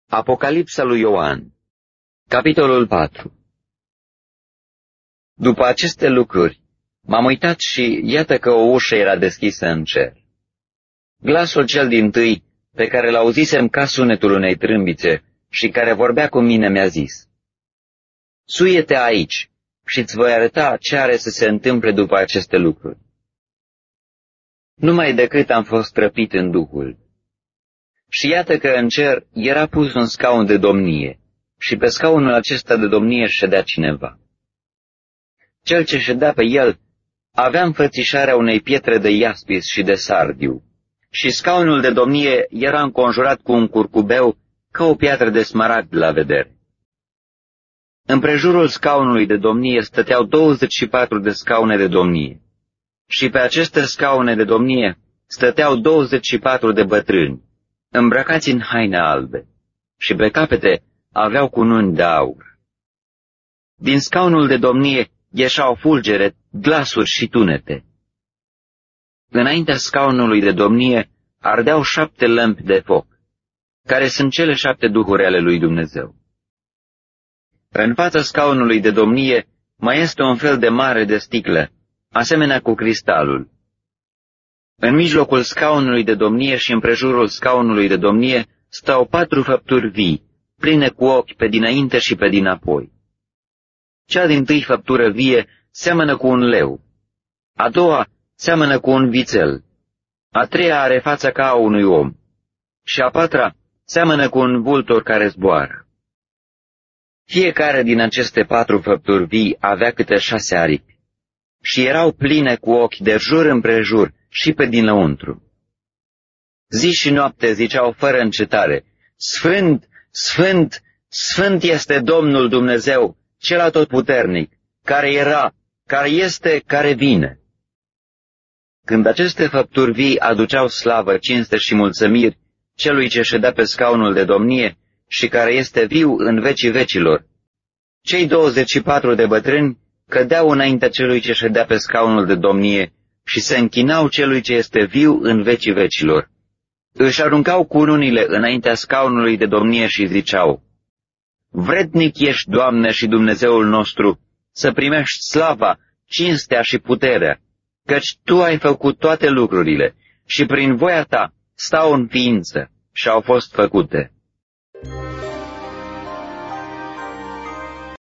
Apocalipsa lui Ioan, capitolul 4. După aceste lucruri, m-am uitat și iată că o ușă era deschisă în cer. Glasul cel dintâi, pe care l-auzisem ca sunetul unei trâmbițe și care vorbea cu mine, mi-a zis: Suie-te aici și îți voi arăta ce are să se întâmple după aceste lucruri. Numai decât am fost răpit în Duhul. Și iată că în cer era pus un scaun de domnie și pe scaunul acesta de domnie ședea cineva. Cel ce ședea pe el avea înfățișarea unei pietre de iaspis și de sardiu și scaunul de domnie era înconjurat cu un curcubeu ca o piatră de smaragd la vedere. Împrejurul scaunului de domnie stăteau 24 de scaune de domnie și pe aceste scaune de domnie stăteau 24 de bătrâni, îmbrăcați în haine albe, și pe capete aveau cununi de aur. Din scaunul de domnie ieșeau fulgere, glasuri și tunete. Înaintea scaunului de domnie ardeau 7 lămpi de foc, care sunt cele 7 duhuri ale lui Dumnezeu. În fața scaunului de domnie mai este un fel de mare de sticlă, asemenea cu cristalul. În mijlocul scaunului de domnie și împrejurul scaunului de domnie stau 4 făpturi vii, pline cu ochi pe dinainte și pe dinapoi. Cea dintâi făptură vie seamănă cu un leu, a doua seamănă cu un vițel, a treia are fața ca a unui om și a patra seamănă cu un vultur care zboară. Fiecare din aceste 4 făpturi vii avea câte 6 aripi și erau pline cu ochi de jur împrejur și pe dinăuntru. Zi și noapte ziceau fără încetare: Sfânt, Sfânt, Sfânt este Domnul Dumnezeu, cel atotputernic, care era, care este, care vine. Când aceste făpturi vii aduceau slavă, cinste și mulțumiri celui ce ședea pe scaunul de domnie și care este viu în vecii vecilor, cei 24 de bătrâni cădeau înaintea celui ce ședea pe scaunul de domnie și se închinau celui ce este viu în vecii vecilor. Își aruncau cununile înaintea scaunului de domnie și ziceau: Vrednic ești, Doamne și Dumnezeul nostru, să primești slava, cinstea și puterea, căci Tu ai făcut toate lucrurile și prin voia Ta stau în ființă și au fost făcute.